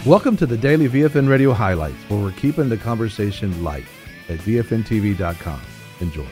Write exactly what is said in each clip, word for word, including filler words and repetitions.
Welcome to the Daily V F N Radio Highlights, where we're keeping the conversation light at V F N T V dot com. Enjoy.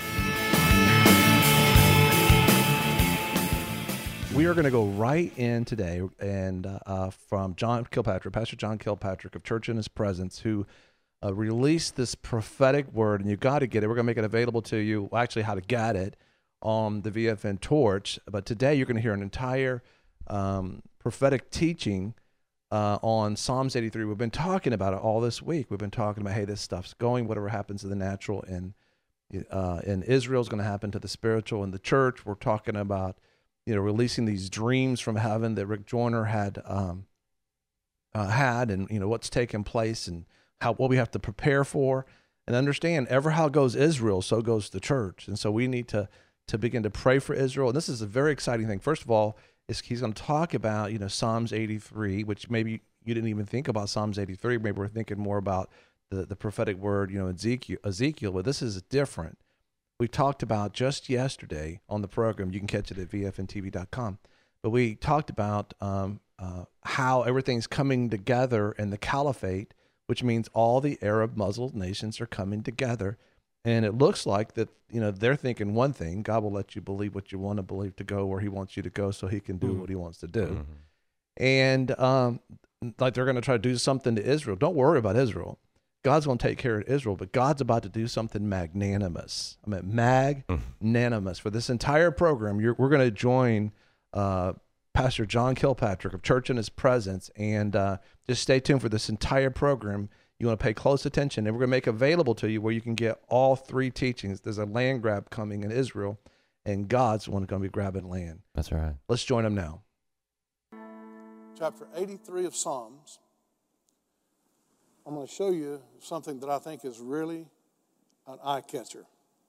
We are going to go right in today and uh, from John Kilpatrick, Pastor John Kilpatrick of Church in His Presence, who uh, released this prophetic word, and you got to get it. We're going to make it available to you, well, actually how to get it on the V F N Torch. But today you're going to hear an entire um, prophetic teaching uh, on Psalms eighty-three. We've been talking about it all this week. We've been talking about, hey, this stuff's going, whatever happens to the natural and uh, in Israel is going to happen to the spiritual in the church. We're talking about, you know, releasing these dreams from heaven that Rick Joyner had um, uh, had, and you know what's taking place and how what we have to prepare for and understand. Ever how goes Israel, so goes the church, and so we need to to begin to pray for Israel. And this is a very exciting thing. First of all, is he's going to talk about you know Psalms eighty-three, which maybe you didn't even think about Psalms eighty-three. Maybe we're thinking more about the the prophetic word, you know, Ezekiel. Ezekiel, but this is different. We talked about just yesterday on the program. You can catch it at V F N T V dot com. But we talked about um, uh, how everything's coming together in the caliphate, which means all the Arab Muslim nations are coming together. And it looks like that, you know, they're thinking one thing. God will let you believe what you want to believe to go where he wants you to go so he can do mm-hmm. what he wants to do. Mm-hmm. And um, like they're going to try to do something to Israel. Don't worry about Israel. God's going to take care of Israel, but God's about to do something magnanimous. I mean, magnanimous. For this entire program, you're, we're going to join uh, Pastor John Kilpatrick of Church in His Presence, and uh, just stay tuned for this entire program. You want to pay close attention, and we're going to make available to you where you can get all three teachings. There's a land grab coming in Israel, and God's the one going to be grabbing land. That's right. Let's join him now. Chapter eighty-three of Psalms. I'm going to show you something that I think is really an eye-catcher.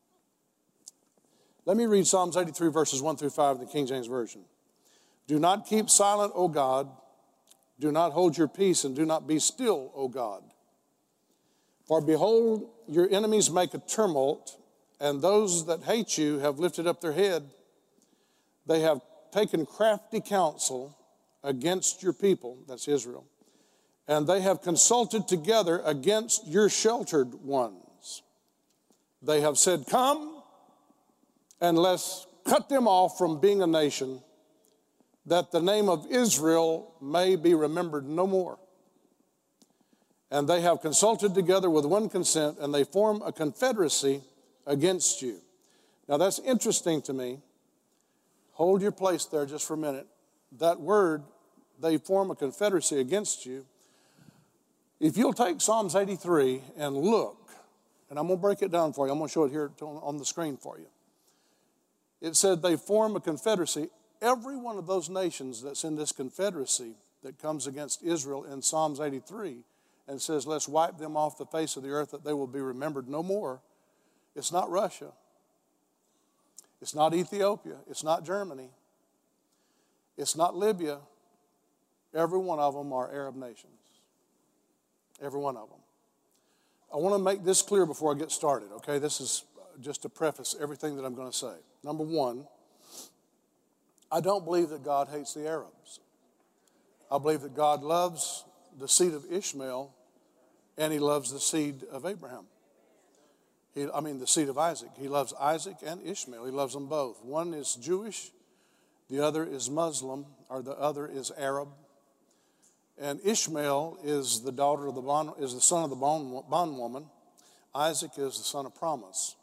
Let me read Psalms eighty-three, verses one through five in the King James Version. Do not keep silent, O God. Do not hold your peace, and do not be still, O God. For behold, your enemies make a tumult, and those that hate you have lifted up their head. They have taken crafty counsel against your people, that's Israel, and they have consulted together against your sheltered ones. They have said, come, and let's cut them off from being a nation, that the name of Israel may be remembered no more. And they have consulted together with one consent, and they form a confederacy against you. Now that's interesting to me. Hold your place there just for a minute. That word, they form a confederacy against you. If you'll take Psalms eighty-three and look, and I'm going to break it down for you. I'm going to show it here on the screen for you. It said they form a confederacy. Every one of those nations that's in this confederacy that comes against Israel in Psalms eighty-three and says, let's wipe them off the face of the earth that they will be remembered no more. It's not Russia. It's not Ethiopia. It's not Germany. It's not Libya. Every one of them are Arab nations. Every one of them. I want to make this clear before I get started, okay? This is just to preface everything that I'm going to say. Number one, I don't believe that God hates the Arabs. I believe that God loves the seed of Ishmael, and he loves the seed of Abraham. He, I mean, the seed of Isaac. He loves Isaac and Ishmael. He loves them both. One is Jewish, the other is Muslim, or the other is Arab. And Ishmael is the daughter of the bond, is the son of the bond, bondwoman. Isaac is the son of promise.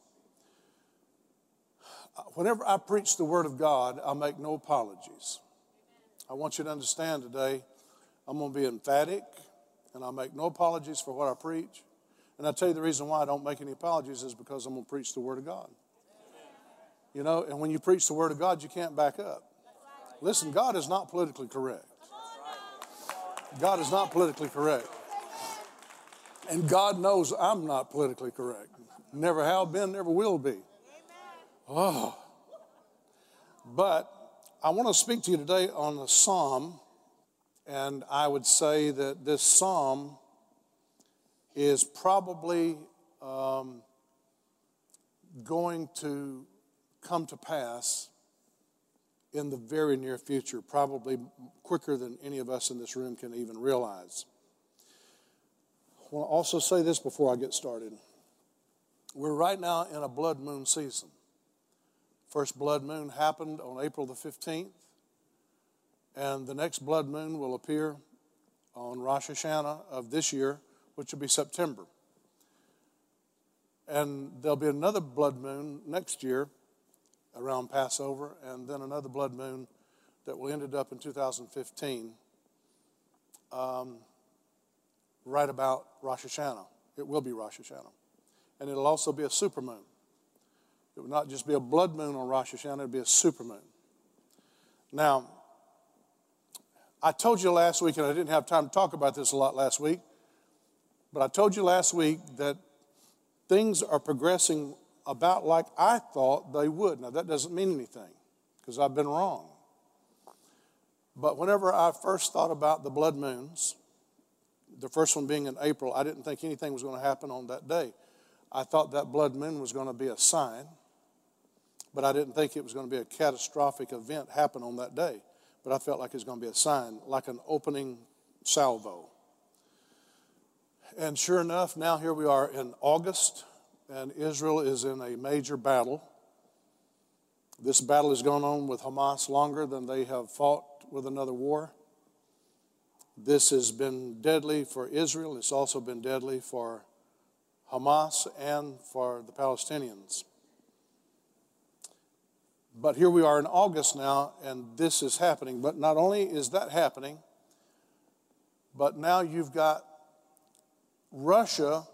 Whenever I preach the word of God, I make no apologies. I want you to understand today, I'm going to be emphatic, and I make no apologies for what I preach. And I tell you the reason why I don't make any apologies is because I'm going to preach the word of God. You know, and when you preach the word of God, you can't back up. Listen, God is not politically correct. God is not politically correct. And God knows I'm not politically correct. Never have been, never will be. Oh. But I want to speak to you today on a psalm, and I would say that this psalm is probably um, going to come to pass in the very near future, probably quicker than any of us in this room can even realize. I want to also say this before I get started. We're right now in a blood moon season. First blood moon happened on April the fifteenth, and the next blood moon will appear on Rosh Hashanah of this year, which will be September. And there'll be another blood moon next year around Passover, and then another blood moon that will end up in two thousand fifteen, um, right about Rosh Hashanah. It will be Rosh Hashanah. And it'll also be a supermoon. It will not just be a blood moon on Rosh Hashanah, it'll be a supermoon. Now, I told you last week, and I didn't have time to talk about this a lot last week, but I told you last week that things are progressing about like I thought they would. Now, that doesn't mean anything, because I've been wrong. But whenever I first thought about the blood moons, the first one being in April, I didn't think anything was going to happen on that day. I thought that blood moon was going to be a sign, but I didn't think it was going to be a catastrophic event happen on that day. But I felt like it was going to be a sign, like an opening salvo. And sure enough, now here we are in August, and Israel is in a major battle. This battle has gone on with Hamas longer than they have fought with another war. This has been deadly for Israel. It's also been deadly for Hamas and for the Palestinians. But here we are in August now, and this is happening. But not only is that happening, but now you've got Russia.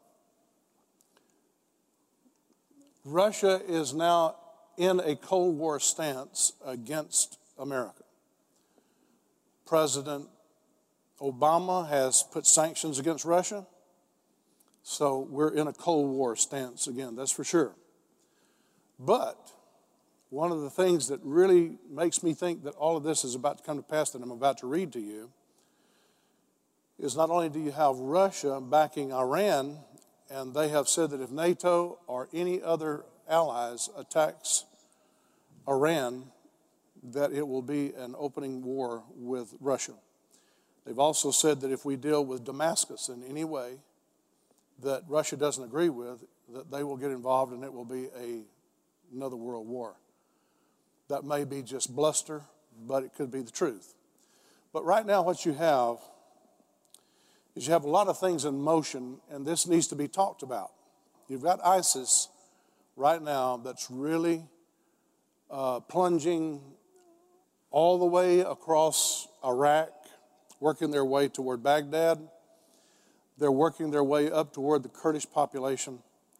Russia is now in a Cold War stance against America. President Obama has put sanctions against Russia. So we're in a Cold War stance again, that's for sure. But one of the things that really makes me think that all of this is about to come to pass that I'm about to read to you is not only do you have Russia backing Iran, and they have said that if NATO or any other allies attacks Iran, that it will be an opening war with Russia. They've also said that if we deal with Damascus in any way that Russia doesn't agree with, that they will get involved and it will be a, another world war. That may be just bluster, but it could be the truth. But right now what you have is you have a lot of things in motion, and this needs to be talked about. You've got ISIS right now that's really uh, plunging all the way across Iraq, working their way toward Baghdad. They're working their way up toward the Kurdish population.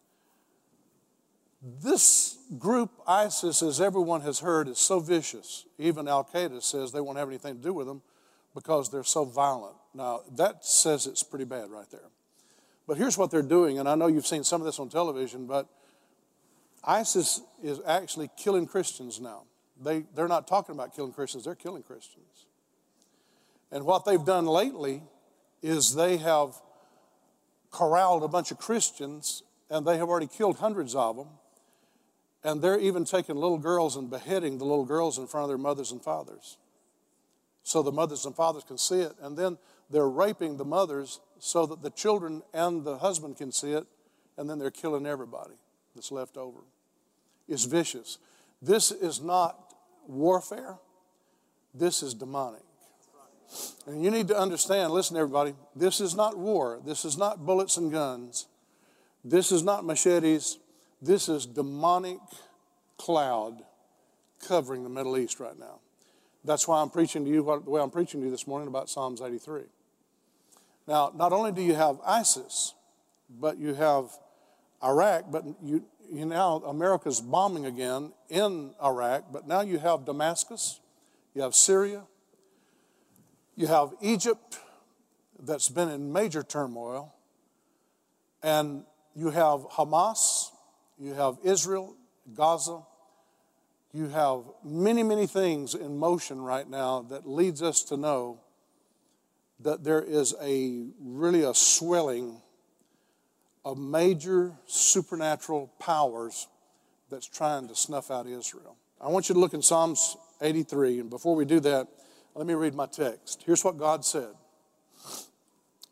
This group, ISIS, as everyone has heard, is so vicious. Even Al-Qaeda says they won't have anything to do with them because they're so violent. Now, that says it's pretty bad right there. But here's what they're doing, and I know you've seen some of this on television, but ISIS is actually killing Christians now. They, they're not talking about killing Christians, they're killing Christians. And what they've done lately is they have corralled a bunch of Christians, and they have already killed hundreds of them. And they're even taking little girls and beheading the little girls in front of their mothers and fathers, so the mothers and fathers can see it. And then they're raping the mothers so that the children and the husband can see it, and then they're killing everybody that's left over. It's vicious. This is not warfare. This is demonic. And you need to understand, listen everybody, this is not war. This is not bullets and guns. This is not machetes. This is demonic cloud covering the Middle East right now. That's why I'm preaching to you what, the way I'm preaching to you this morning about Psalms eighty-three. Now, not only do you have ISIS, but you have Iraq, but you, you now, America's bombing again in Iraq, but now you have Damascus, you have Syria, you have Egypt that's been in major turmoil, and you have Hamas, you have Israel, Gaza. You have many, many things in motion right now that leads us to know that there is a really a swelling of major supernatural powers that's trying to snuff out Israel. I want you to look in Psalms eighty-three, and before we do that, let me read my text. Here's what God said.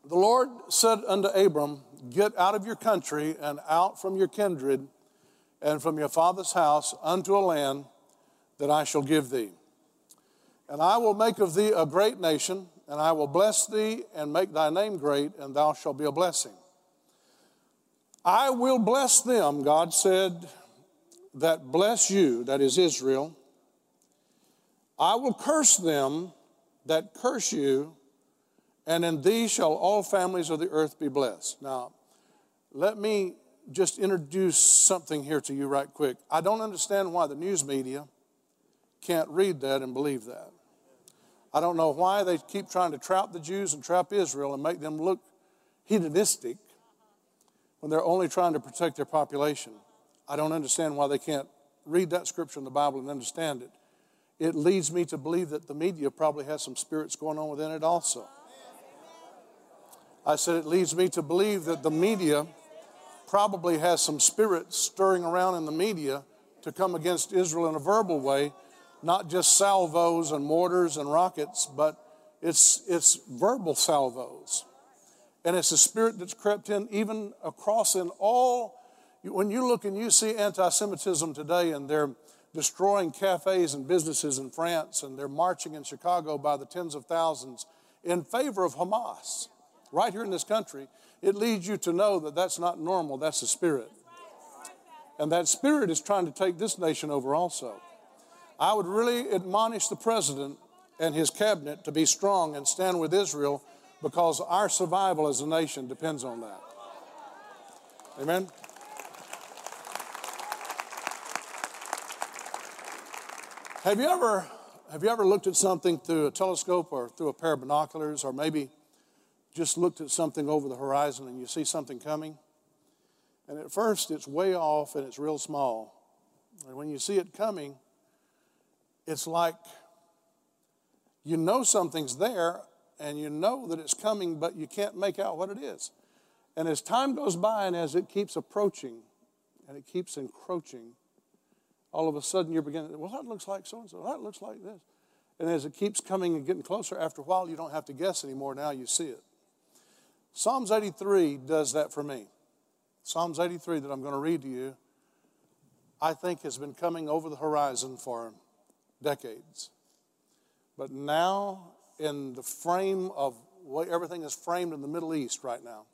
The Lord said unto Abram, get out of your country and out from your kindred and from your father's house unto a land that I shall give thee. And I will make of thee a great nation, and I will bless thee and make thy name great, and thou shalt be a blessing. I will bless them, God said, that bless you, that is Israel. I will curse them that curse you, and in thee shall all families of the earth be blessed. Now, let me just introduce something here to you right quick. I don't understand why the news media can't read that and believe that. I don't know why they keep trying to trap the Jews and trap Israel and make them look hedonistic when they're only trying to protect their population. I don't understand why they can't read that scripture in the Bible and understand it. It leads me to believe that the media probably has some spirits going on within it also. I said it leads me to believe that the media probably has some spirits stirring around in the media to come against Israel in a verbal way, not just salvos and mortars and rockets, but it's, it's verbal salvos. And it's a spirit that's crept in even across in all. When you look and you see anti-Semitism today and they're destroying cafes and businesses in France and they're marching in Chicago by the tens of thousands in favor of Hamas, right here in this country, it leads you to know that that's not normal, that's a spirit. And that spirit is trying to take this nation over also. I would really admonish the president and his cabinet to be strong and stand with Israel because our survival as a nation depends on that. Amen? Have you ever, have you ever looked at something through a telescope or through a pair of binoculars, or maybe just looked at something over the horizon and you see something coming? And at first it's way off and it's real small. And when you see it coming, it's like you know something's there and you know that it's coming, but you can't make out what it is. And as time goes by and as it keeps approaching and it keeps encroaching, all of a sudden you're beginning, well, that looks like so-and-so, that looks like this. And as it keeps coming and getting closer, after a while you don't have to guess anymore, now you see it. Psalms eighty-three does that for me. Psalms eighty-three that I'm going to read to you, I think has been coming over the horizon for decades. But now, in the frame of what everything is framed in the Middle East right now,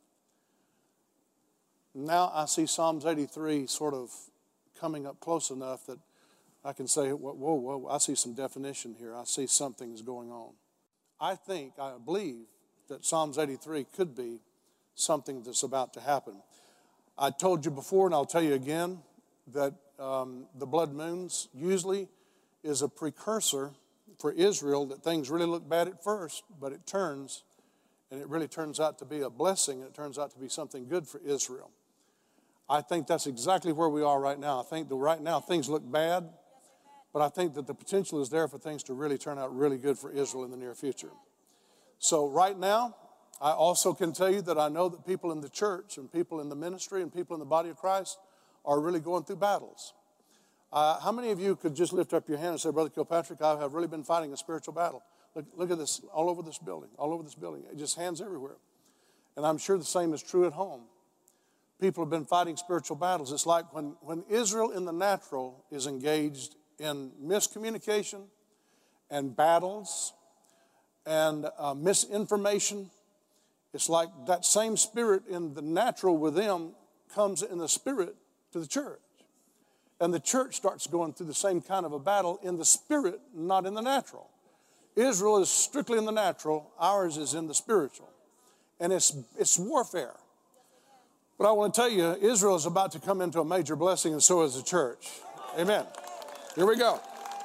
now I see Psalms eighty-three sort of coming up close enough that I can say, whoa, whoa, whoa, I see some definition here. I see something's going on. I think, I believe that Psalms eighty-three could be something that's about to happen. I told you before, and I'll tell you again, that um, the blood moons usually is a precursor for Israel, that things really look bad at first, but it turns, and it really turns out to be a blessing, and it turns out to be something good for Israel. I think that's exactly where we are right now. I think that right now things look bad, but I think that the potential is there for things to really turn out really good for Israel in the near future. So right now, I also can tell you that I know that people in the church and people in the ministry and people in the body of Christ are really going through battles. Uh, how many of you could just lift up your hand and say, Brother Kilpatrick, I have really been fighting a spiritual battle. Look, look at this, all over this building, all over this building. It just hands everywhere. And I'm sure the same is true at home. People have been fighting spiritual battles. It's like when, when Israel in the natural is engaged in miscommunication and battles and uh, misinformation, it's like that same spirit in the natural with them comes in the spirit to the church. And the church starts going through the same kind of a battle in the spirit, not in the natural. Israel is strictly in the natural. Ours is in the spiritual. And it's, it's warfare. But I want to tell you, Israel is about to come into a major blessing, and so is the church. Amen. Here we go.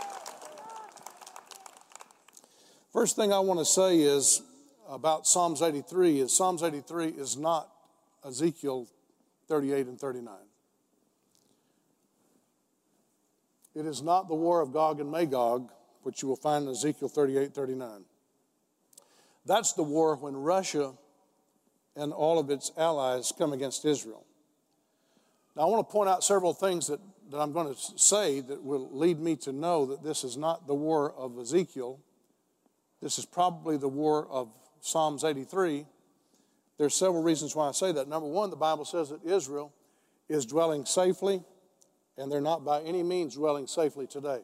First thing I want to say is about Psalms eighty-three is Psalms eighty-three is not Ezekiel thirty-eight and thirty-nine. It is not the war of Gog and Magog, which you will find in Ezekiel thirty-eight, thirty-nine. That's the war when Russia and all of its allies come against Israel. Now, I want to point out several things that, that I'm going to say that will lead me to know that this is not the war of Ezekiel. This is probably the war of Psalms eighty-three, There's several reasons why I say that. Number one, the Bible says that Israel is dwelling safely, and they're not by any means dwelling safely today.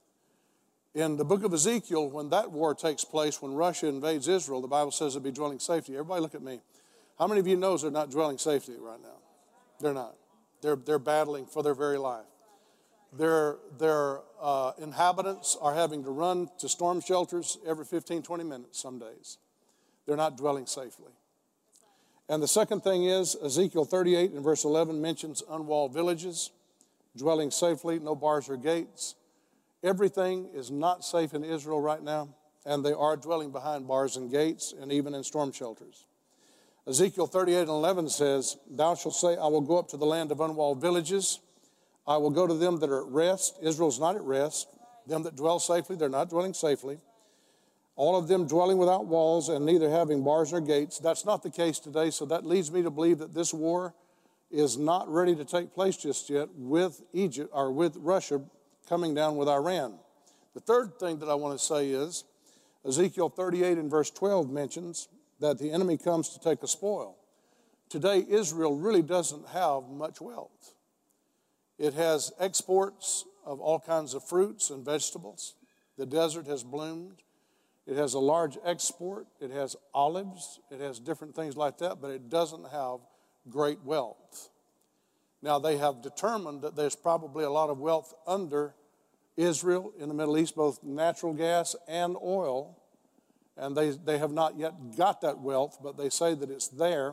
In the book of Ezekiel, when that war takes place, when Russia invades Israel, the Bible says they'll be dwelling safely. Everybody look at me. How many of you knows they're not dwelling safely right now? They're not. They're, they're battling for their very life. Their, their uh, inhabitants are having to run to storm shelters every fifteen, twenty minutes some days. They're not dwelling safely. And the second thing is, Ezekiel thirty-eight and verse eleven mentions unwalled villages, dwelling safely, no bars or gates. Everything is not safe in Israel right now, and they are dwelling behind bars and gates and even in storm shelters. Ezekiel thirty-eight and eleven says, thou shalt say, I will go up to the land of unwalled villages. I will go to them that are at rest. Israel's not at rest. Them that dwell safely, they're not dwelling safely. All of them dwelling without walls and neither having bars or gates. That's not the case today, so that leads me to believe that this war is not ready to take place just yet with Egypt or with Russia coming down with Iran. The third thing that I want to say is Ezekiel thirty-eight and verse twelve mentions that the enemy comes to take a spoil. Today, Israel really doesn't have much wealth. It has exports of all kinds of fruits and vegetables. The desert has bloomed. It has a large export. It has olives. It has different things like that, but it doesn't have great wealth. Now, they have determined that there's probably a lot of wealth under Israel in the Middle East, both natural gas and oil, and they, they have not yet got that wealth, but they say that it's there.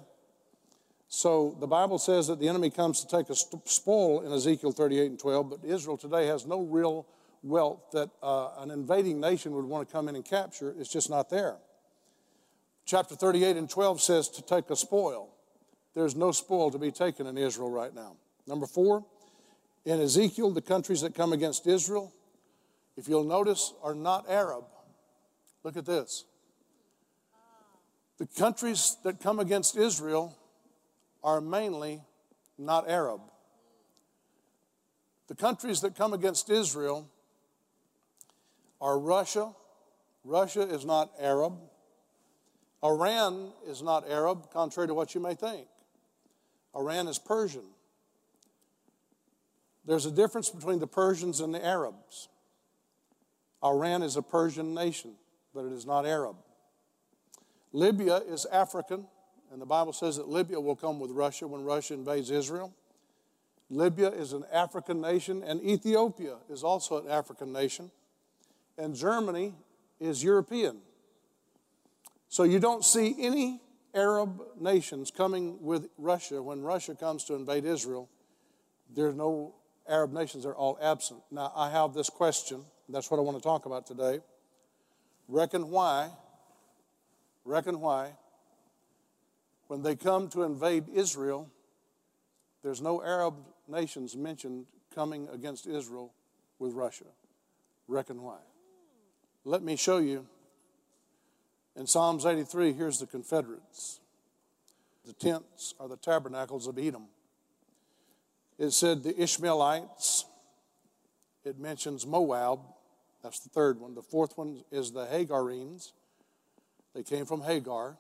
So the Bible says that the enemy comes to take a spoil in Ezekiel thirty-eight and twelve, but Israel today has no real wealth that uh, an invading nation would want to come in and capture. It's just not there. Chapter thirty-eight and twelve says to take a spoil. There's no spoil to be taken in Israel right now. Number four, in Ezekiel, the countries that come against Israel, if you'll notice, are not Arab. Look at this. The countries that come against Israel are mainly not Arab. The countries that come against Israel are Russia. Russia is not Arab. Iran is not Arab, contrary to what you may think. Iran is Persian. There's a difference between the Persians and the Arabs. Iran is a Persian nation, but it is not Arab. Libya is African, and the Bible says that Libya will come with Russia when Russia invades Israel. Libya is an African nation, and Ethiopia is also an African nation, and Germany is European. So you don't see any Arab nations coming with Russia when Russia comes to invade Israel. There's no Arab nations, they're all absent. Now, I have this question. That's what I want to talk about today. Reckon why, reckon why, when they come to invade Israel, there's no Arab nations mentioned coming against Israel with Russia. Reckon why. Let me show you. In Psalms eighty-three, here's the Confederates. The tents are the tabernacles of Edom. It said the Ishmaelites. It mentions Moab. That's the third one. The fourth one is the Hagarenes. They came from Hagar.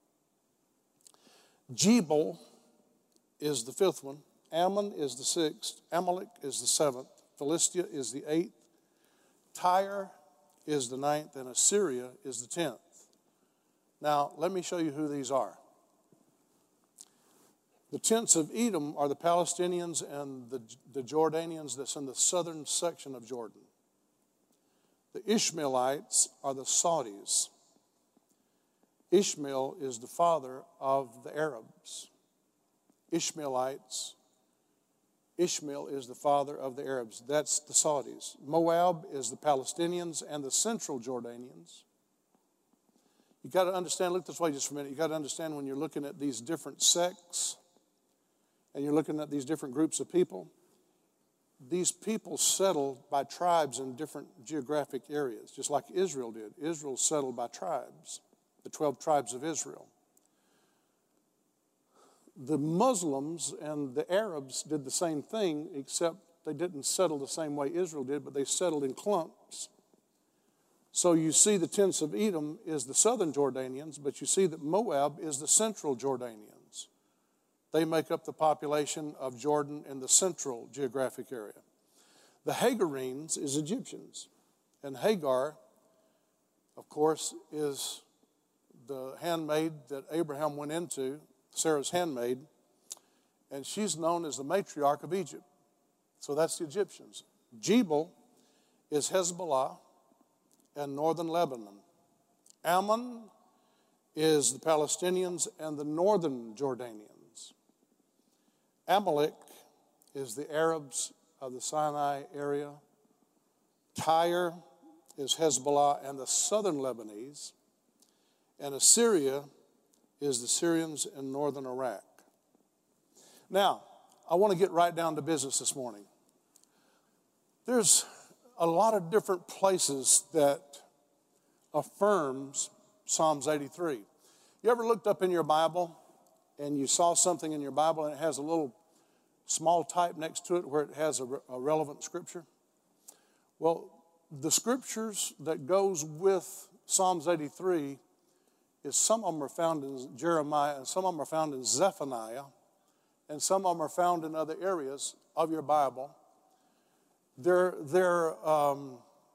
Jebel is the fifth one. Ammon is the sixth. Amalek is the seventh. Philistia is the eighth. Tyre is the ninth. And Assyria is the tenth. Now, let me show you who these are. The tents of Edom are the Palestinians and the, the Jordanians that's in the southern section of Jordan. The Ishmaelites are the Saudis. Ishmael is the father of the Arabs. Ishmaelites, Ishmael is the father of the Arabs. That's the Saudis. Moab is the Palestinians and the central Jordanians. You got to understand, look this way just for a minute. You got to understand when you're looking at these different sects and you're looking at these different groups of people, these people settled by tribes in different geographic areas, just like Israel did. Israel settled by tribes, the twelve tribes of Israel. The Muslims and the Arabs did the same thing, except they didn't settle the same way Israel did, but they settled in clumps. So you see the tents of Edom is the southern Jordanians, but you see that Moab is the central Jordanians. They make up the population of Jordan in the central geographic area. The Hagarenes is Egyptians. And Hagar, of course, is the handmaid that Abraham went into, Sarah's handmaid, and she's known as the matriarch of Egypt. So that's the Egyptians. Jebel is Hezbollah and northern Lebanon. Ammon is the Palestinians and the northern Jordanians. Amalek is the Arabs of the Sinai area. Tyre is Hezbollah and the southern Lebanese. And Assyria is the Syrians in northern Iraq. Now, I want to get right down to business this morning. There's a lot of different places that affirms Psalms eighty-three. You ever looked up in your Bible and you saw something in your Bible and it has a little small type next to it where it has a, a relevant scripture? Well, the scriptures that goes with Psalms eighty-three is some of them are found in Jeremiah and some of them are found in Zephaniah and some of them are found in other areas of your Bible. They're, they're, um,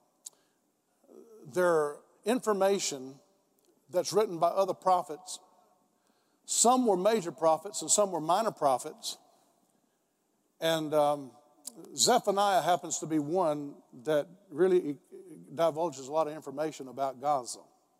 they're information that's written by other prophets. Some were major prophets and some were minor prophets. And um, Zephaniah happens to be one that really divulges a lot of information about Gaza.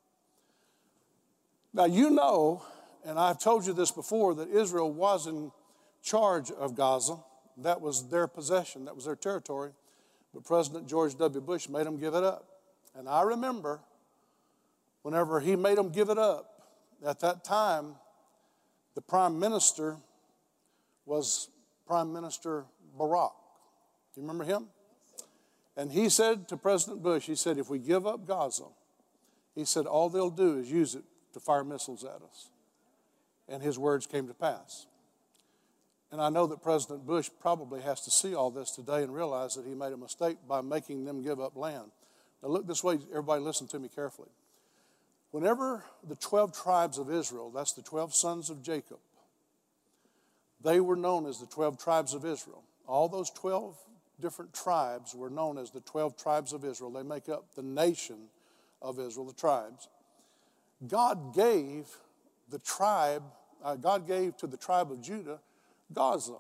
Now, you know, and I've told you this before, that Israel was in charge of Gaza. That was their possession. That was their territory. But President George W. Bush made them give it up. And I remember whenever he made them give it up, at that time, the prime minister was Prime Minister Barack. Do you remember him? And he said to President Bush, he said, if we give up Gaza, he said, all they'll do is use it to fire missiles at us. And his words came to pass. And I know that President Bush probably has to see all this today and realize that he made a mistake by making them give up land. Now look this way, everybody listen to me carefully. Whenever the twelve tribes of Israel, that's the twelve sons of Jacob, they were known as the twelve tribes of Israel. All those twelve different tribes were known as the twelve tribes of Israel. They make up the nation of Israel, the tribes. God gave the tribe, uh, God gave to the tribe of Judah Gaza.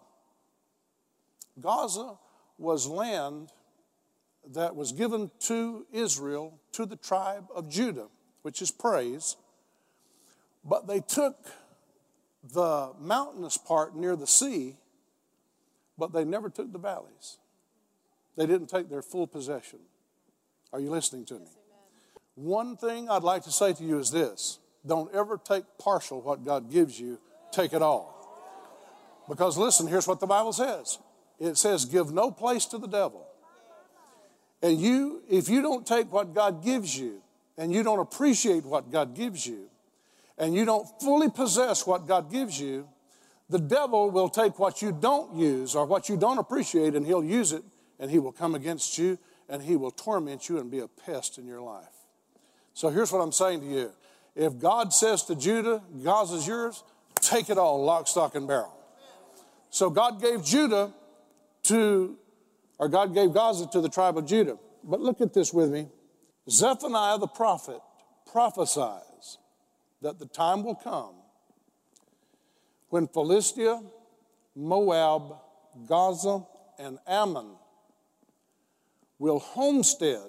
Gaza was land that was given to Israel, to the tribe of Judah, which is praise. But they took the mountainous part near the sea, but they never took the valleys. They didn't take their full possession. Are you listening to me? Yes, one thing I'd like to say to you is this. Don't ever take partial what God gives you. Take it all. Because listen, here's what the Bible says. It says, give no place to the devil. And you, if you don't take what God gives you, and you don't appreciate what God gives you, and you don't fully possess what God gives you, the devil will take what you don't use or what you don't appreciate, and he'll use it, and he will come against you, and he will torment you and be a pest in your life. So here's what I'm saying to you. If God says to Judah, Gaza's yours, take it all, lock, stock, and barrel. So God gave Judah to, or God gave Gaza to the tribe of Judah. But look at this with me. Zephaniah the prophet prophesies that the time will come when Philistia, Moab, Gaza, and Ammon will homestead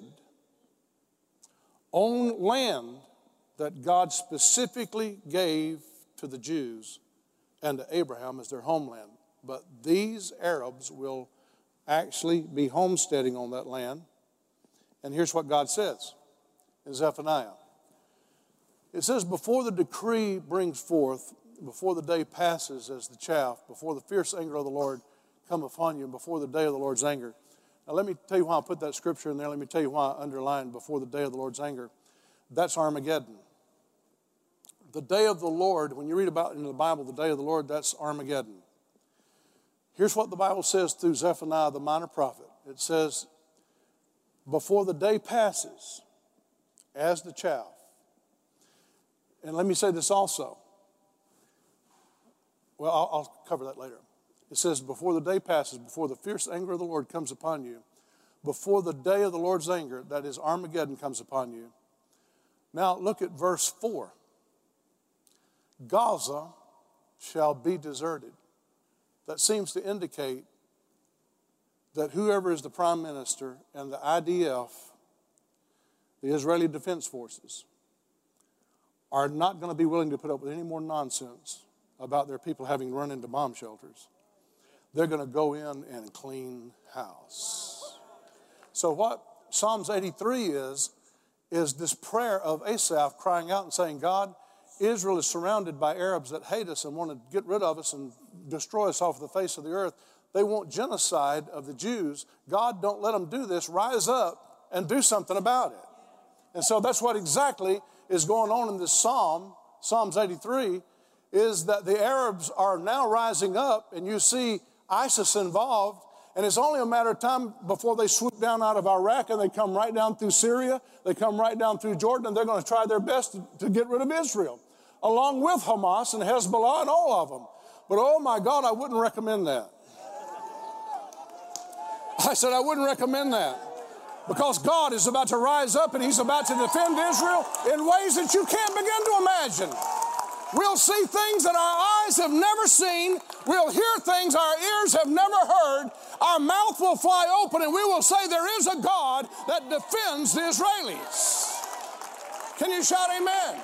on land that God specifically gave to the Jews and to Abraham as their homeland. But these Arabs will actually be homesteading on that land. And here's what God says in Zephaniah. It says, before the decree brings forth, before the day passes as the chaff, before the fierce anger of the Lord come upon you, and before the day of the Lord's anger. Now let me tell you why I put that scripture in there. Let me tell you why I underlined before the day of the Lord's anger. That's Armageddon. The day of the Lord, when you read about it in the Bible, the day of the Lord, that's Armageddon. Here's what the Bible says through Zephaniah, the minor prophet. It says, before the day passes as the chaff. And let me say this also. Well, I'll, I'll cover that later. It says, before the day passes, before the fierce anger of the Lord comes upon you, before the day of the Lord's anger, that is Armageddon, comes upon you. Now look at verse four. Gaza shall be deserted. That seems to indicate that whoever is the prime minister and the I D F, the Israeli Defense Forces, are not going to be willing to put up with any more nonsense about their people having run into bomb shelters. They're going to go in and clean house. So what Psalms eighty-three is, is this prayer of Asaph crying out and saying, God, Israel is surrounded by Arabs that hate us and want to get rid of us and destroy us off the face of the earth. They want genocide of the Jews. God, don't let them do this. Rise up and do something about it. And so that's what exactly is going on in this psalm, Psalms eighty-three, is that the Arabs are now rising up, and you see ISIS involved, and it's only a matter of time before they swoop down out of Iraq and they come right down through Syria, they come right down through Jordan, and they're going to try their best to, to get rid of Israel, along with Hamas and Hezbollah and all of them. But oh my God, I wouldn't recommend that. I said I wouldn't recommend that. Because God is about to rise up and He's about to defend Israel in ways that you can't begin to imagine. We'll see things that our eyes have never seen. We'll hear things our ears have never heard. Our mouth will fly open and we will say there is a God that defends the Israelis. Can you shout amen?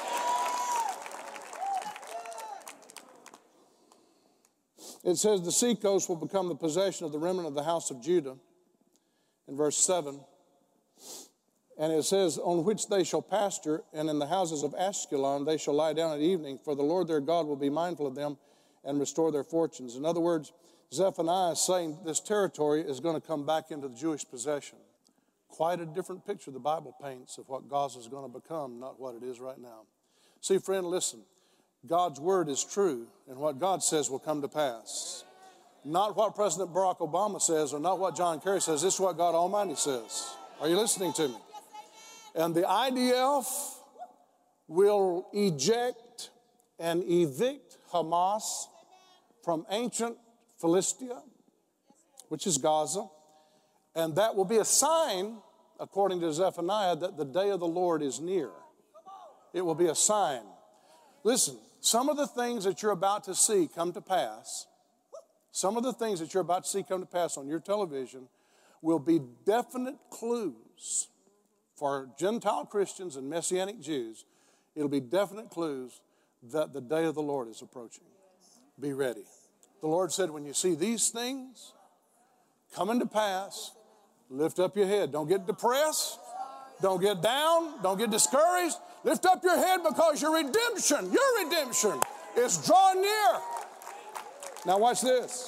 It says the seacoast will become the possession of the remnant of the house of Judah. In verse seven, and it says, on which they shall pasture, and in the houses of Ashkelon they shall lie down at evening, for the Lord their God will be mindful of them and restore their fortunes. In other words, Zephaniah is saying this territory is going to come back into the Jewish possession. Quite a different picture the Bible paints of what Gaza is going to become, not what it is right now. See, friend, listen. God's word is true, and what God says will come to pass. Not what President Barack Obama says or not what John Kerry says. This is what God Almighty says. Are you listening to me? And the I D F will eject and evict Hamas from ancient Philistia, which is Gaza. And that will be a sign, according to Zephaniah, that the day of the Lord is near. It will be a sign. Listen, some of the things that you're about to see come to pass, some of the things that you're about to see come to pass on your television will be definite clues for Gentile Christians and Messianic Jews. It'll be definite clues that the day of the Lord is approaching. Be ready. The Lord said, when you see these things coming to pass, lift up your head. Don't get depressed. Don't get down. Don't get discouraged. Lift up your head because your redemption, your redemption is drawing near. Now watch this.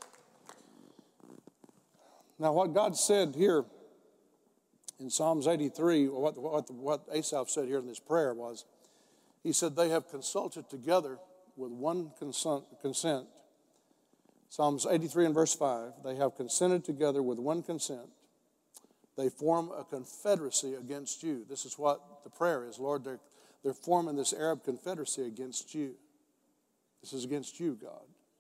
Now what God said here in Psalms eighty-three, or what, what, what Asaph said here in this prayer was, he said they have consulted together with one consent, consent. Psalms eighty-three and verse five, they have consented together with one consent. They form a confederacy against you. This is what the prayer is. Lord, they're, they're forming this Arab confederacy against you. This is against you, God.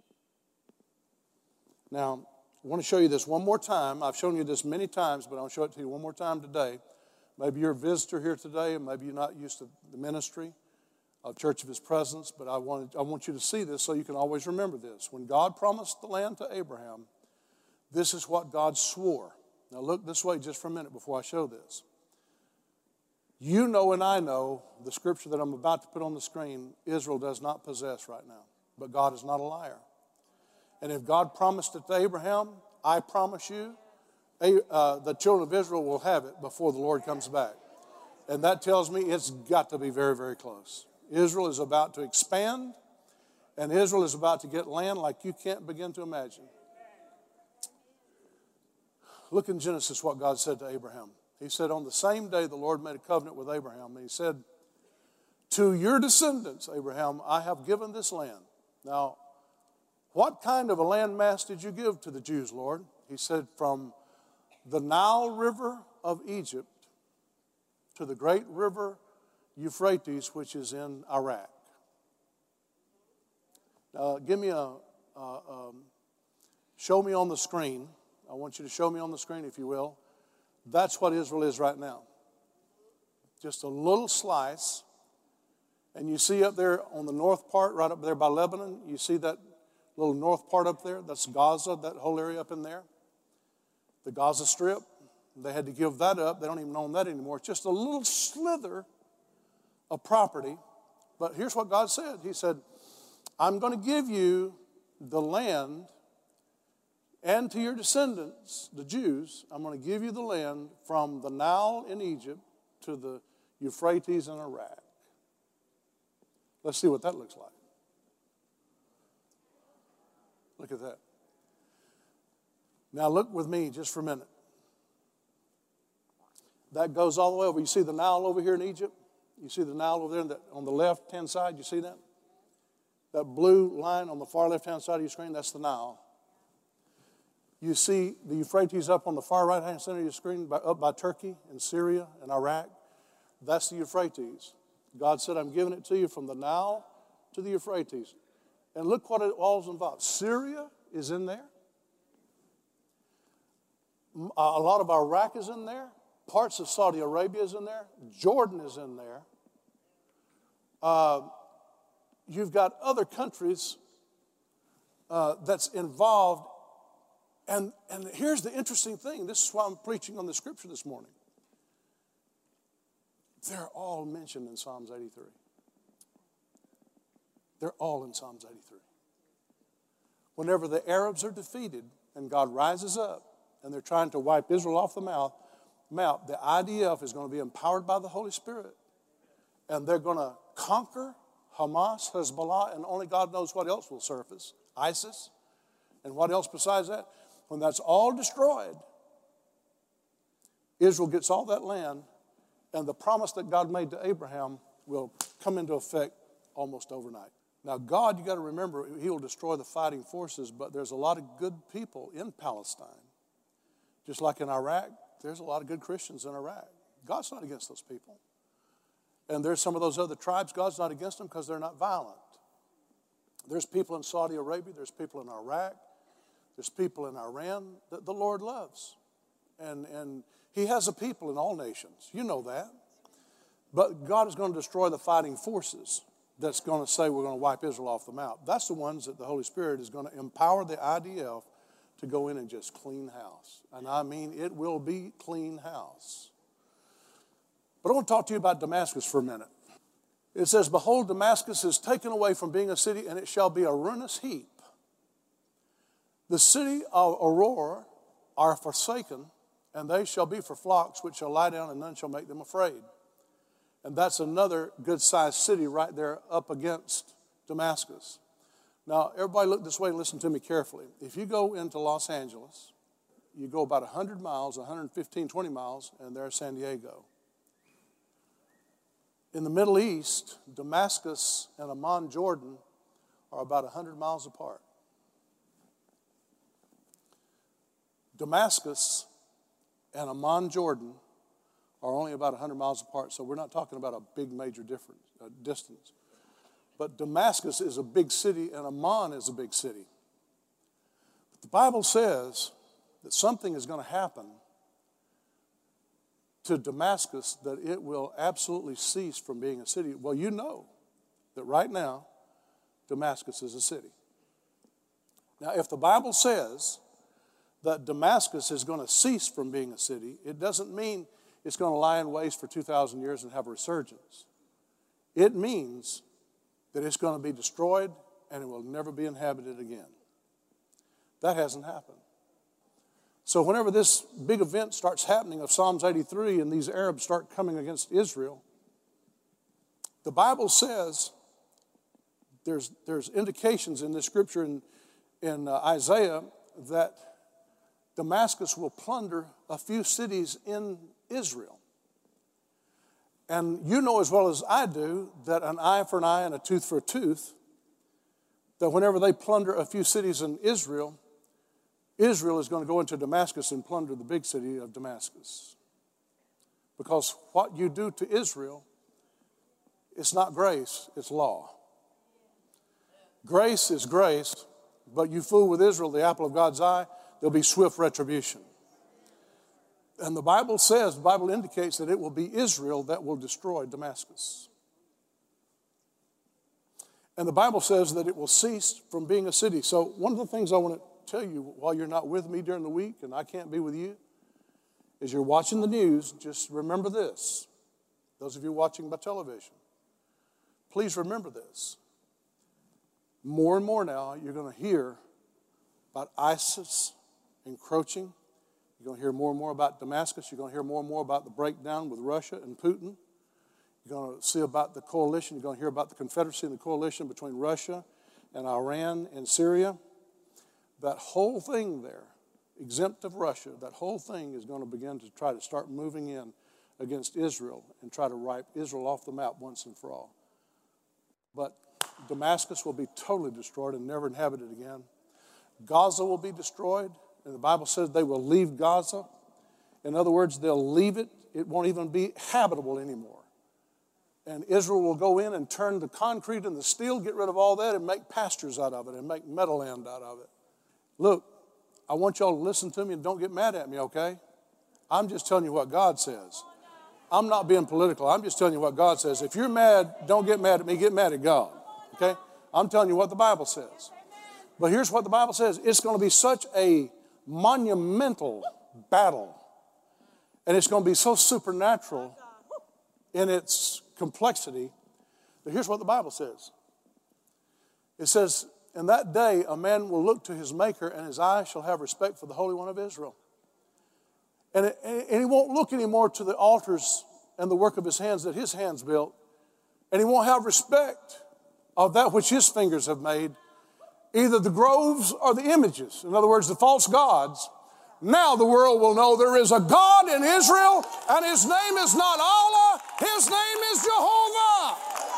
Now, I want to show you this one more time. I've shown you this many times, but I'll show it to you one more time today. Maybe you're a visitor here today, and maybe you're not used to the ministry of Church of His Presence, but I want, I want you to see this so you can always remember this. When God promised the land to Abraham, this is what God swore. Now look this way just for a minute before I show this. You know and I know the scripture that I'm about to put on the screen, Israel does not possess right now. But God is not a liar. And if God promised it to Abraham, I promise you, uh, the children of Israel will have it before the Lord comes back. And that tells me it's got to be very, very close. Israel is about to expand, and Israel is about to get land like you can't begin to imagine. Look in Genesis what God said to Abraham. He said, on the same day the Lord made a covenant with Abraham. And He said, to your descendants, Abraham, I have given this land. Now, what kind of a landmass did you give to the Jews, Lord? He said, from the Nile River of Egypt to the great river Euphrates, which is in Iraq. Now, give me a, a um, show me on the screen. I want you to show me on the screen, if you will. That's what Israel is right now. Just a little slice. And you see up there on the north part, right up there by Lebanon, you see that little north part up there? That's Gaza, that whole area up in there. The Gaza Strip. They had to give that up. They don't even own that anymore. It's just a little slither of property. But here's what God said. He said, I'm going to give you the land, and to your descendants, the Jews, I'm going to give you the land from the Nile in Egypt to the Euphrates in Iraq. Let's see what that looks like. Look at that. Now look with me just for a minute. That goes all the way over. You see the Nile over here in Egypt? You see the Nile over there on the left-hand side? You see that? That blue line on the far left-hand side of your screen, that's the Nile. You see the Euphrates up on the far right-hand center of your screen, by, up by Turkey and Syria and Iraq. That's the Euphrates. God said, I'm giving it to you from the Nile to the Euphrates. And look what it all involves. Syria is in there. A lot of Iraq is in there. Parts of Saudi Arabia is in there. Jordan is in there. Uh, you've got other countries uh, that's involved. And, and here's the interesting thing. This is why I'm preaching on the scripture this morning. They're all mentioned in Psalms eighty-three. They're all in Psalms eighty-three. Whenever the Arabs are defeated and God rises up and they're trying to wipe Israel off the mouth, map, the I D F is going to be empowered by the Holy Spirit. And they're going to conquer Hamas, Hezbollah, and only God knows what else will surface. ISIS, and what else besides that. When that's all destroyed, Israel gets all that land, and the promise that God made to Abraham will come into effect almost overnight. Now, God, you got to remember, he will destroy the fighting forces, but there's a lot of good people in Palestine. Just like in Iraq, there's a lot of good Christians in Iraq. God's not against those people. And there's some of those other tribes, God's not against them because they're not violent. There's people in Saudi Arabia, there's people in Iraq, there's people in Iran that the Lord loves. And, and he has a people in all nations. You know that. But God is going to destroy the fighting forces that's going to say we're going to wipe Israel off the map. That's the ones that the Holy Spirit is going to empower the I D F to go in and just clean house. And I mean, it will be clean house. But I want to talk to you about Damascus for a minute. It says, behold, Damascus is taken away from being a city, and it shall be a ruinous heap. The city of Aurora are forsaken, and they shall be for flocks, which shall lie down, and none shall make them afraid. And that's another good-sized city right there up against Damascus. Now, everybody look this way and listen to me carefully. If you go into Los Angeles, you go about one hundred miles, one hundred fifteen, twenty miles, and there's San Diego. In the Middle East, Damascus and Amman, Jordan, are about one hundred miles apart. Damascus and Amman, Jordan, are only about one hundred miles apart, so we're not talking about a big major difference, uh, distance. But Damascus is a big city, and Amman is a big city. But the Bible says that something is going to happen to Damascus, that it will absolutely cease from being a city. Well, you know that right now, Damascus is a city. Now, if the Bible says that Damascus is going to cease from being a city, it doesn't mean it's going to lie in waste for two thousand years and have a resurgence. It means that it's going to be destroyed and it will never be inhabited again. That hasn't happened. So whenever this big event starts happening of Psalms eighty-three and these Arabs start coming against Israel, the Bible says there's, there's indications in this scripture in, in uh, Isaiah that Damascus will plunder a few cities in Israel. And you know as well as I do that an eye for an eye and a tooth for a tooth, that whenever they plunder a few cities in Israel, Israel is going to go into Damascus and plunder the big city of Damascus. Because what you do to Israel, it's not grace, it's law. Grace is grace, but you fool with Israel, the apple of God's eye, there'll be swift retribution. And the Bible says, the Bible indicates that it will be Israel that will destroy Damascus. And the Bible says that it will cease from being a city. So one of the things I want to tell you while you're not with me during the week and I can't be with you, is you're watching the news, just remember this. Those of you watching by television, please remember this. More and more now, you're going to hear about ISIS encroaching. You're going to hear more and more about Damascus. You're going to hear more and more about the breakdown with Russia and Putin. You're going to see about the coalition. You're going to hear about the confederacy and the coalition between Russia and Iran and Syria. That whole thing there, exempt of Russia, that whole thing is going to begin to try to start moving in against Israel and try to wipe Israel off the map once and for all. But Damascus will be totally destroyed and never inhabited again. Gaza will be destroyed, and the Bible says they will leave Gaza. In other words, they'll leave it. It won't even be habitable anymore. And Israel will go in and turn the concrete and the steel, get rid of all that, and make pastures out of it and make meadowland out of it. Look, I want y'all to listen to me and don't get mad at me, okay? I'm just telling you what God says. I'm not being political. I'm just telling you what God says. If you're mad, don't get mad at me. Get mad at God, okay? I'm telling you what the Bible says. But here's what the Bible says. It's going to be such a monumental battle. And it's going to be so supernatural in its complexity. But here's what the Bible says. It says, in that day a man will look to his Maker, and his eyes shall have respect for the Holy One of Israel. And, it, and he won't look anymore to the altars and the work of his hands that his hands built. And he won't have respect of that which his fingers have made, either the groves or the images. In other words, the false gods. Now the world will know there is a God in Israel, and his name is not Allah, his name is Jehovah.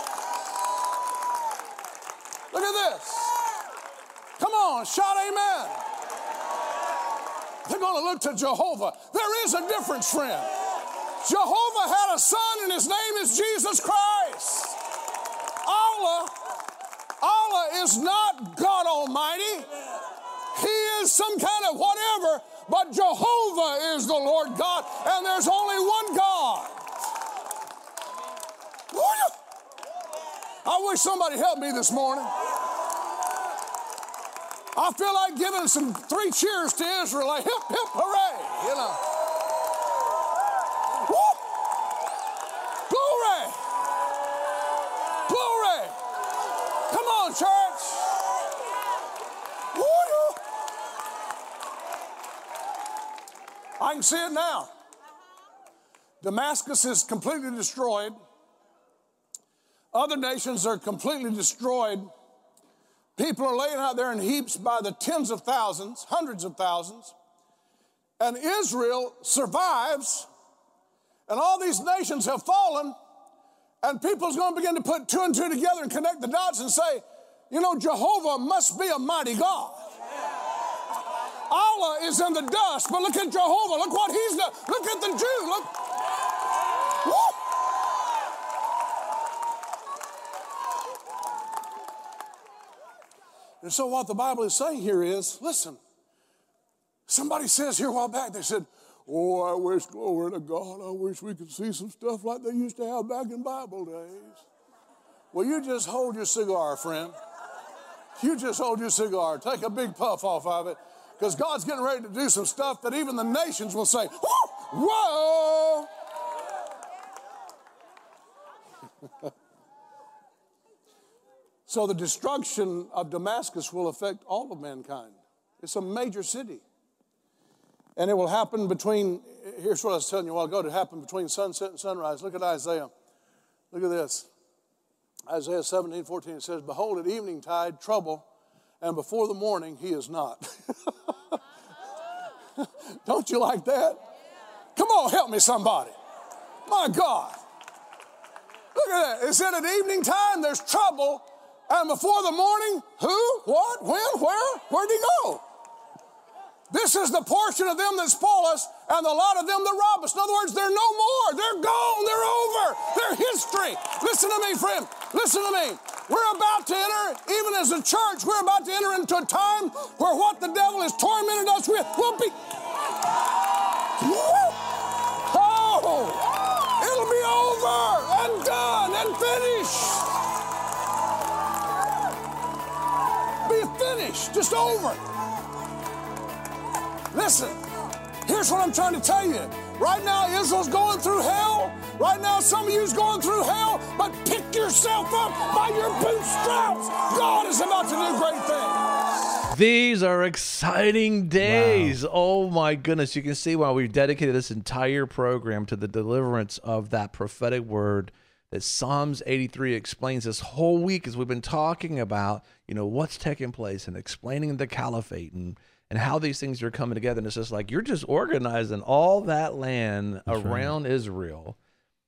Look at this. Come on, shout amen. They're going to look to Jehovah. There is a difference, friend. Jehovah had a son, and his name is Jesus Christ. Allah, Allah is not God Almighty. He is some kind of whatever, but Jehovah is the Lord God, and there's only one God. I wish somebody helped me this morning. I feel like giving some three cheers to Israel, like hip, hip, hooray, you know. Woo! Glory! Glory! Come on, church. Woo! I can see it now. Damascus is completely destroyed. Other nations are completely destroyed. People are laying out there in heaps by the tens of thousands, hundreds of thousands. And Israel survives, and all these nations have fallen, and people's going to begin to put two and two together and connect the dots and say, you know, Jehovah must be a mighty God. Allah is in the dust, but look at Jehovah. Look what he's done. Look at the Jew. Look. Woo! And so what the Bible is saying here is, listen, somebody says here a while back, they said, oh, I wish, glory to God, I wish we could see some stuff like they used to have back in Bible days. Well, you just hold your cigar, friend. You just hold your cigar. Take a big puff off of it, because God's getting ready to do some stuff that even the nations will say, whoa! So the destruction of Damascus will affect all of mankind. It's a major city. And it will happen between, here's what I was telling you a while ago, to happen between sunset and sunrise. Look at Isaiah. Look at this. Isaiah seventeen, fourteen, it says, behold, at evening tide, trouble, and before the morning, he is not. Don't you like that? Come on, help me somebody. My God. Look at that. It said at evening time, there's trouble, and before the morning, who, what, when, where, where'd he go? This is the portion of them that spoil us and the lot of them that rob us. In other words, they're no more. They're gone. They're over. They're history. Listen to me, friend. Listen to me. We're about to enter, even as a church, we're about to enter into a time where what the devil has tormented us with will be... Oh! It'll be over and done and finished. Be finished. Just over. Listen, here's what I'm trying to tell you. Right now, Israel's going through hell. Right now, some of you's going through hell, but pick yourself up by your bootstraps. God is about to do great things. These are exciting days. Wow. Oh, my goodness. You can see why we've dedicated this entire program to the deliverance of that prophetic word that Psalms eighty-three explains this whole week as we've been talking about, you know, what's taking place and explaining the caliphate and and how these things are coming together. And it's just like, you're just organizing all that land That's around right. Israel,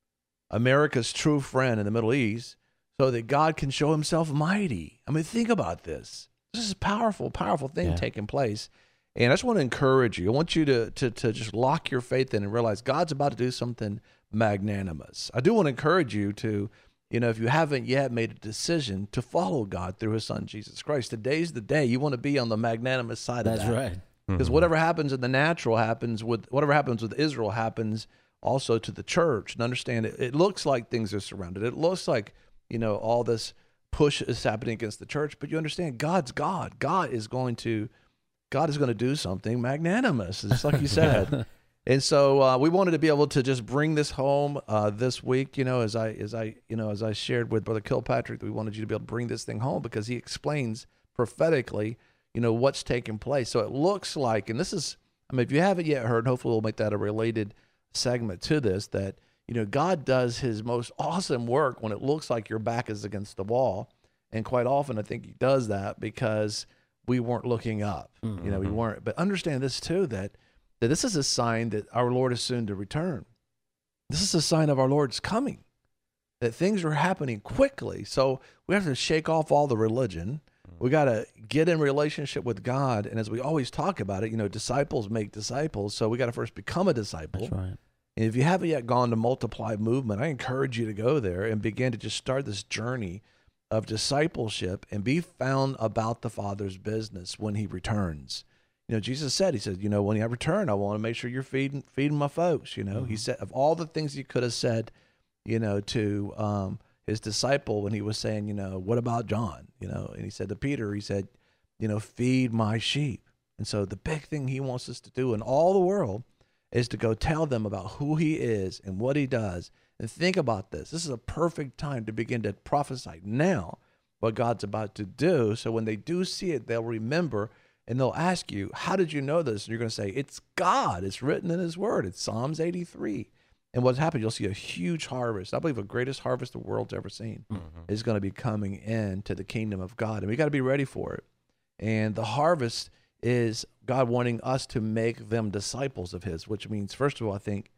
America's true friend in the Middle East, so that God can show himself mighty. I mean, think about this. This is a powerful, powerful thing yeah. taking place. And I just want to encourage you. I want you to, to, to just lock your faith in and realize God's about to do something magnanimous. I do want to encourage you to, you know, if you haven't yet made a decision to follow God through his son, Jesus Christ, today's the day. You want to be on the magnanimous side That's of that. That's right. Because mm-hmm. whatever happens in the natural happens with, whatever happens with Israel happens also to the church. And understand it, it looks like things are surrounded. It looks like, you know, all this push is happening against the church, but you understand God's God. God is going to, God is going to do something magnanimous, just like you said. And so uh, we wanted to be able to just bring this home uh, this week, you know, as I, as I, you know, as I shared with Brother Kilpatrick, we wanted you to be able to bring this thing home because he explains prophetically, you know, what's taking place. So it looks like, and this is, I mean, if you haven't yet heard, hopefully we'll make that a related segment to this, that, you know, God does his most awesome work when it looks like your back is against the wall. And quite often I think he does that because we weren't looking up, mm-hmm. you know, we weren't, but understand this too, that that this is a sign that our Lord is soon to return. This is a sign of our Lord's coming, that things are happening quickly. So we have to shake off all the religion. We got to get in relationship with God. And as we always talk about it, you know, disciples make disciples. So we got to first become a disciple. That's right. And if you haven't yet gone to Multiply Movement, I encourage you to go there and begin to just start this journey of discipleship and be found about the Father's business when he returns. You know, Jesus said, he said, you know, when I return, I want to make sure you're feeding feeding my folks, you know. Mm-hmm. He said, of all the things he could have said, you know, to um, his disciple when he was saying, you know, what about John? You know, and he said to Peter, he said, you know, feed my sheep. And so the big thing he wants us to do in all the world is to go tell them about who he is and what he does. And think about this. This is a perfect time to begin to prophesy now what God's about to do. So when they do see it, they'll remember. And they'll ask you, how did you know this? And you're going to say, it's God. It's written in his word. It's Psalms eighty-three. And what's happened, you'll see a huge harvest. I believe the greatest harvest the world's ever seen mm-hmm. is going to be coming into the kingdom of God. And we got to be ready for it. And the harvest is God wanting us to make them disciples of his, which means, first of all, I think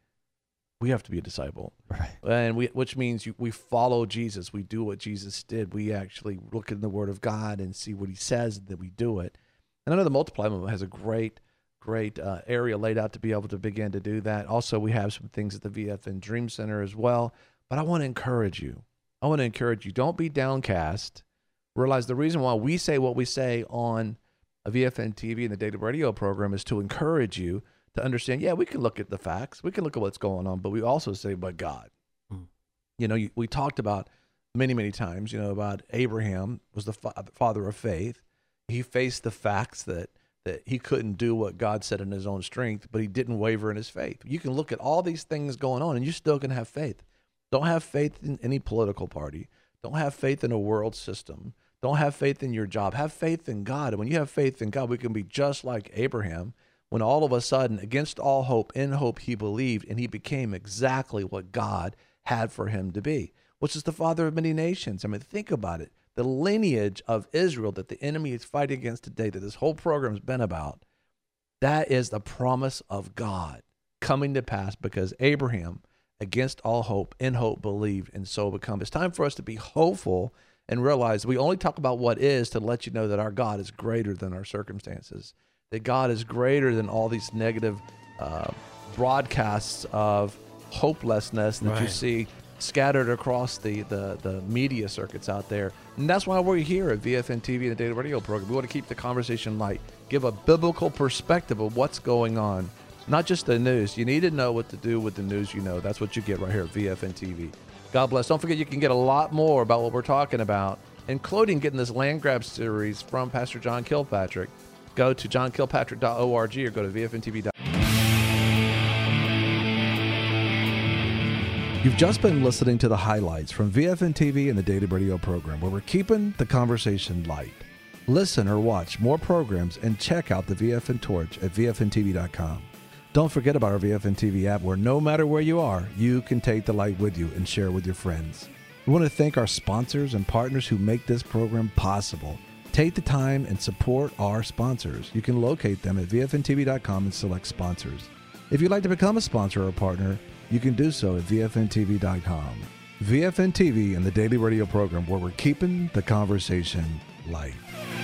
we have to be a disciple. Right. And we, which means you, we follow Jesus. We do what Jesus did. We actually look in the word of God and see what he says, and that we do it. And I know the Multiply Movement has a great, great uh, area laid out to be able to begin to do that. Also, we have some things at the V F N Dream Center as well. But I want to encourage you. I want to encourage you. Don't be downcast. Realize the reason why we say what we say on a V F N T V and the Daily Radio program is to encourage you to understand, yeah, we can look at the facts. We can look at what's going on. But we also say, but God. Mm. You know, you, we talked about many, many times, you know, about Abraham was the fa- father of faith. He faced the facts that, that he couldn't do what God said in his own strength, but he didn't waver in his faith. You can look at all these things going on, and you still can have faith. Don't have faith in any political party. Don't have faith in a world system. Don't have faith in your job. Have faith in God. And when you have faith in God, we can be just like Abraham, when all of a sudden, against all hope, in hope, he believed, and he became exactly what God had for him to be, which is the father of many nations. I mean, think about it. The lineage of Israel that the enemy is fighting against today, that this whole program has been about, that is the promise of God coming to pass because Abraham, against all hope, in hope, believed, and so become. It's time for us to be hopeful and realize we only talk about what is to let you know that our God is greater than our circumstances, that God is greater than all these negative uh, broadcasts of hopelessness that you Right. see scattered across the, the, the media circuits out there. And that's why we're here at V F N T V and the Daily Radio Program. We want to keep the conversation light, give a biblical perspective of what's going on, not just the news. You need to know what to do with the news you know. That's what you get right here at V F N T V. God bless. Don't forget, you can get a lot more about what we're talking about, including getting this land grab series from Pastor John Kilpatrick. Go to john kilpatrick dot org or go to v f n t v dot com. You've just been listening to the highlights from V F N T V and the Daily Radio Program, where we're keeping the conversation light. Listen or watch more programs and check out the V F N Torch at v f n t v dot com. Don't forget about our V F N T V app, where no matter where you are, you can take the light with you and share with your friends. We want to thank our sponsors and partners who make this program possible. Take the time and support our sponsors. You can locate them at v f n t v dot com and select sponsors. If you'd like to become a sponsor or a partner, you can do so at v f n t v dot com. V F N T V and the Daily Radio Program, where we're keeping the conversation light.